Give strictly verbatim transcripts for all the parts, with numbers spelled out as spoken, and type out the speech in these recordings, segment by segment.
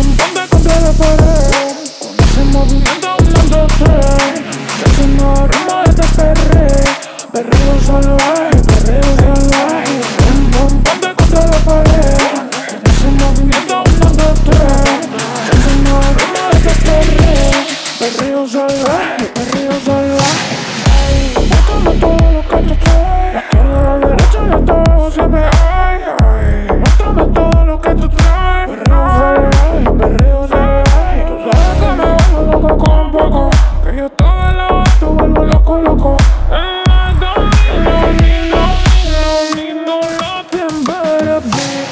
bom, ponte contra la pared. Con ese movimiento, un, dos, tres. Te enciendo el ritmo de este perreo. Perreo salvaje, perreo salvaje. Bom, bom, ponte contra la pared. Con ese movimiento, un, dos, tres. Te enciendo el ritmo de este perreo. Perreo salvaje, perreo salvaje. Muéstrame todo lo que tú traes. La izquierda, la derecha y hasta abajo se ve. Ay, ay. Muéstrame todo lo que tú traes. Perreo salvaje, perreo salvaje. Tú sabes que me vuelvo loco con poco. Que yo estaba en la base, te vuelvo loco, loco. And I don't no need no, no need no nothing but a beat.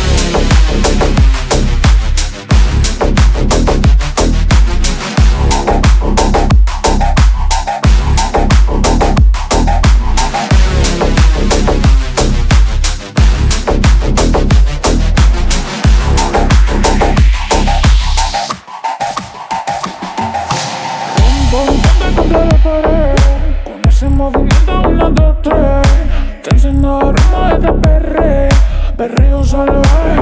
Bom, ponte contra la pared. Con ese movimiento, uno, dos, tres. Te enciendo el ritmo de este perreo. Perreo salvaje.